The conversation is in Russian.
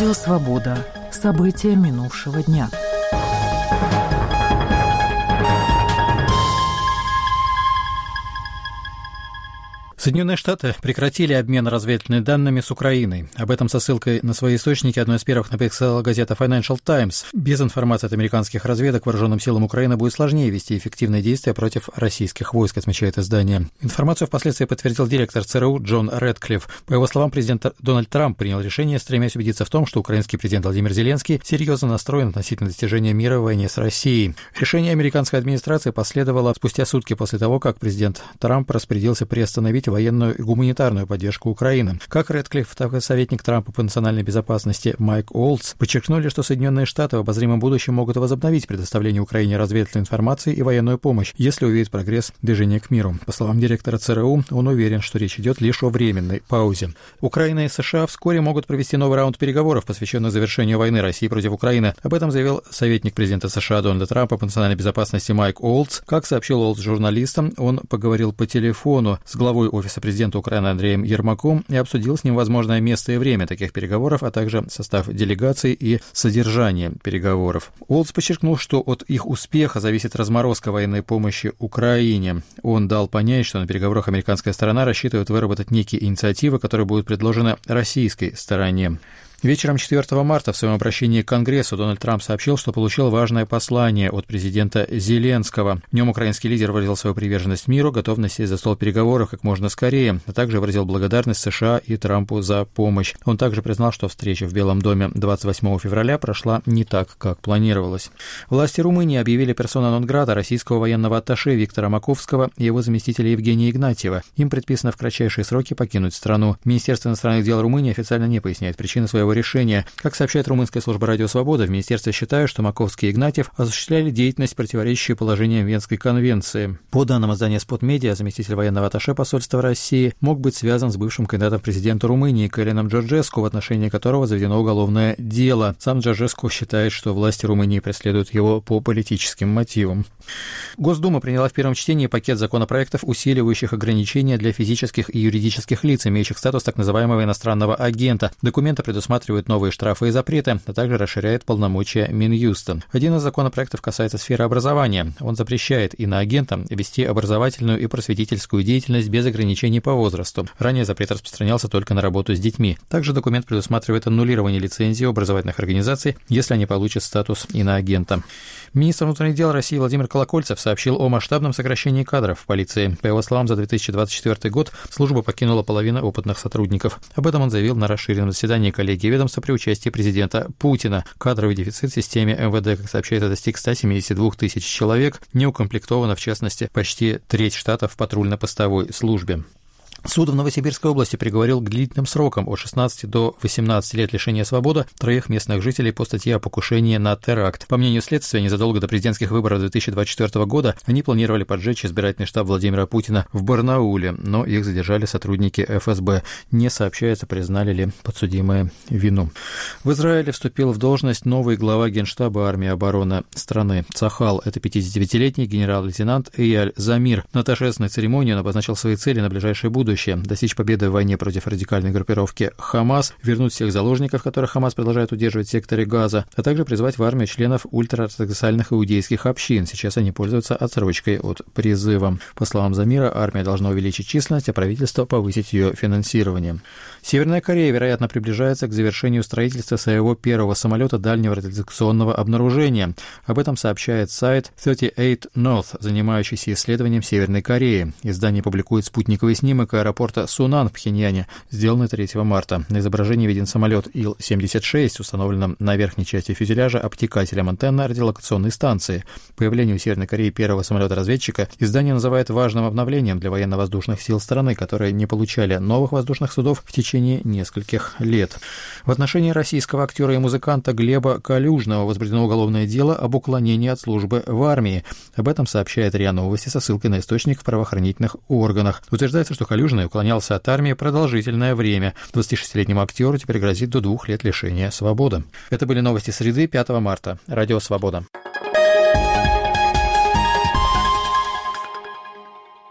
Радио «Свобода». События минувшего дня. Соединенные Штаты прекратили обмен разведывательными данными с Украиной. Об этом со ссылкой на свои источники одной из первых написала газета Financial Times. Без информации от американских разведок вооруженным силам Украины будет сложнее вести эффективные действия против российских войск, отмечает издание. Информацию впоследствии подтвердил директор ЦРУ Джон Рэдклифф. По его словам, президент Дональд Трамп принял решение, стремясь убедиться в том, что украинский президент Владимир Зеленский серьезно настроен относительно достижения мира в войне с Россией. Решение американской администрации последовало спустя сутки после того, как президент Трамп распорядился приостановить военную и гуманитарную поддержку Украины. Как Рэдклифф, так и советник Трампа по национальной безопасности Майк Олдс подчеркнули, что Соединенные Штаты в обозримом будущем могут возобновить предоставление Украине разведывательной информации и военную помощь, если увидят прогресс движения к миру. По словам директора ЦРУ, он уверен, что речь идет лишь о временной паузе. Украина и США вскоре могут провести новый раунд переговоров, посвященный завершению войны России против Украины. Об этом заявил советник президента США Дональда Трампа по национальной безопасности Майк Олдс. Как сообщил Олдс журналистам, он поговорил по телефону с главой офиса президента Украины Андреем Ермаком и обсудил с ним возможное место и время таких переговоров, а также состав делегаций и содержание переговоров. Олдс подчеркнул, что от их успеха зависит разморозка военной помощи Украине. Он дал понять, что на переговорах американская сторона рассчитывает выработать некие инициативы, которые будут предложены российской стороне. Вечером 4 марта в своем обращении к Конгрессу Дональд Трамп сообщил, что получил важное послание от президента Зеленского. В нем украинский лидер выразил свою приверженность миру, готовность сесть за стол переговоров как можно скорее, а также выразил благодарность США и Трампу за помощь. Он также признал, что встреча в Белом доме 28 февраля прошла не так, как планировалось. Власти Румынии объявили персона нон-грата российского военного атташе Виктора Маковского и его заместителя Евгения Игнатьева. Им предписано в кратчайшие сроки покинуть страну. Министерство иностранных дел Румынии официально не поясняет причины своего решения. Как сообщает румынская служба «Радио Свобода», в министерстве считают, что Маковский и Игнатьев осуществляли деятельность, противоречащую положениям Венской конвенции. По данным издания «Спот-Медиа», заместитель военного атташе посольства России мог быть связан с бывшим кандидатом в президенты Румынии Калином Джорджеску, в отношении которого заведено уголовное дело. Сам Джорджеску считает, что власти Румынии преследуют его по политическим мотивам. Госдума приняла в первом чтении пакет законопроектов, усиливающих ограничения для физических и юридических лиц, имеющих статус так называемого иностранного агента. Документы предусматривают новые штрафы и запреты, а также расширяет полномочия Минюста. Один из законопроектов касается сферы образования. Он запрещает иноагентам вести образовательную и просветительскую деятельность без ограничений по возрасту. Ранее запрет распространялся только на работу с детьми. Также документ предусматривает аннулирование лицензии образовательных организаций, если они получат статус иноагента. Министр внутренних дел России Владимир Колокольцев сообщил о масштабном сокращении кадров в полиции. По его словам, за 2024 год службу покинула половина опытных сотрудников. Об этом он заявил на расширенном заседании коллегии ведомства при участии президента Путина. Кадровый дефицит в системе МВД, как сообщается, достиг 172 тысяч человек. Не укомплектовано, в частности, почти треть штата в патрульно-постовой службе. Суд в Новосибирской области приговорил к длительным срокам от 16 до 18 лет лишения свободы троих местных жителей по статье о покушении на теракт. По мнению следствия, незадолго до президентских выборов 2024 года они планировали поджечь избирательный штаб Владимира Путина в Барнауле, но их задержали сотрудники ФСБ. Не сообщается, признали ли подсудимые вину. В Израиле вступил в должность новый глава Генштаба армии обороны страны Цахал. Это 59-летний генерал-лейтенант Эйяль Замир. На торжественной церемонии он обозначил свои цели на ближайшее будущее: достичь победы в войне против радикальной группировки Хамас, вернуть всех заложников, которых Хамас продолжает удерживать в секторе Газа, а также призвать в армию членов ультраортодоксальных иудейских общин. Сейчас они пользуются отсрочкой от призыва. По словам Замира, армия должна увеличить численность, а правительство повысить ее финансирование. Северная Корея, вероятно, приближается к завершению строительства своего первого самолета дальнего радиолокационного обнаружения. Об этом сообщает сайт 38 North, занимающийся исследованием Северной Кореи. Издание публикует спутниковый снимок аэропорта Сунан в Пхеньяне, сделанный 3 марта. На изображении виден самолет Ил-76, установленным на верхней части фюзеляжа обтекателем антенны радиолокационной станции. Появление у Северной Кореи первого самолета-разведчика издание называет важным обновлением для военно-воздушных сил страны, которые не получали новых воздушных судов в течение нескольких лет. В отношении российского актера и музыканта Глеба Калюжного возбуждено уголовное дело об уклонении от службы в армии. Об этом сообщает РИА Новости со ссылкой на источник в правоохранительных органах. Утверждается, что Калюжный уклонялся от армии продолжительное время. 26-летнему актеру теперь грозит до 2 лет лишения свободы. Это были новости среды, 5 марта. Радио «Свобода».